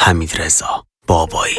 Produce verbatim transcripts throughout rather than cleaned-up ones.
حمیدرضا بابایی.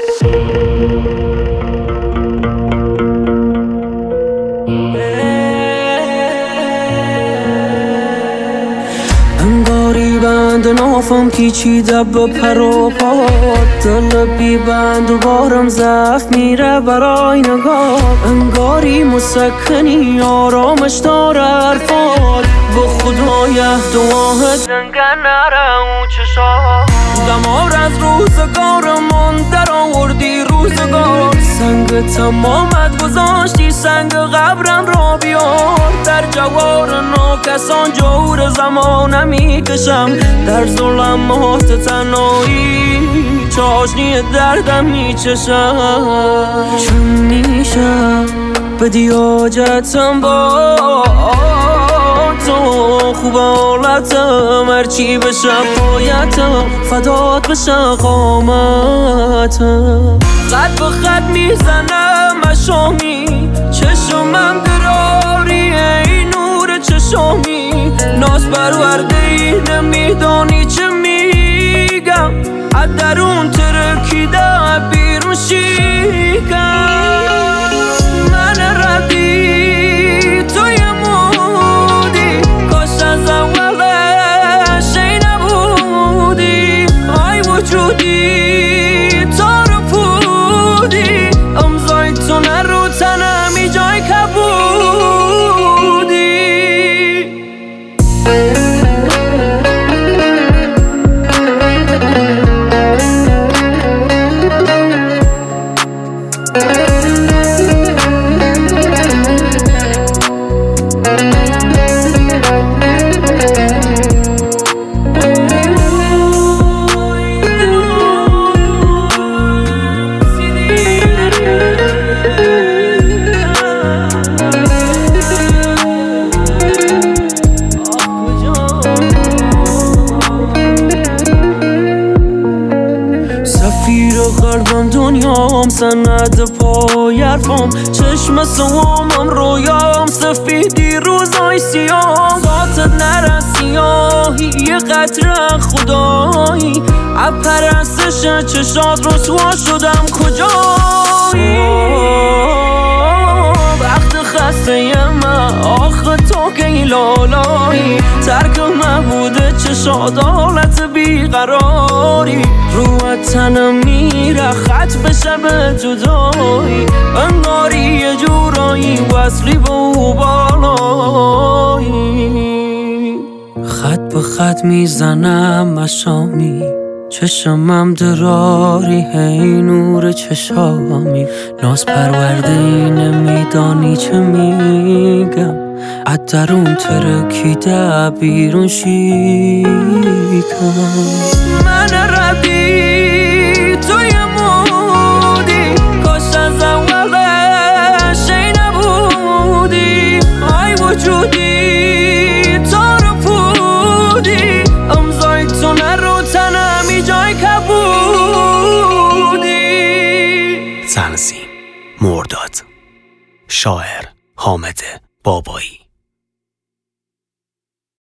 انگاری بند نافم پیچیده به پر و پات، دل بی بند و بارم ضعف میره برای نگاه. انگاری مسکنی آرامش داره حرفات، به خدای دعاهت دنگه نره اون چشا. دمار از روزگارمون در آوردی روزگار، سنگ تمامت گذاشتی سنگ قبرم را بیار. در جوار ناکسان جور زمان میکشم، در ظلمات تنهایی چاشنی دردم میچشم. چون میشه بدی حاجتم با تو، خوب حالتم هرچی بشه پایتم، فدات بشه قامتم. خط به خط میزنم مشامی، چشمم دراری ای نور چشامی. ناز پرورده ای نمیدانی چه میگم، از درون ترکیده بیرون شیکم. من ردی توی مودی، کاش از اولش ای نبودی. آی وجودی تا رو پودی، امضای تو نرو تنمی جای کبودی. قلبم دنیام سند پای حرفام، چشم سوامم رویام سفیدی روزای سیام. ذاتت نره سیاهی یه قطره خدایی، اپرستش چشات رسوا شدم کجایی. وقت خسته من آخه تو که لالایی، ترک مبوده چشات حالت بیقراری. روحت تنم میره خط بشه به جدایی، انگاری یه جورایی وصلی به او بالایی. خط به خط میزنم مشامی، چشمم دراری هی نور چشامی. ناز پرورده ای نمیدانی چه میگم، از درون ترکیده بیرون شیکم. من ردی توی مودی، کاش از اولش ای نبودی. آی وجودی تا رو پودی، امضای تو نرو تنمی جای کبودی. تنظیم مرداد، شاعر حامد بابایی.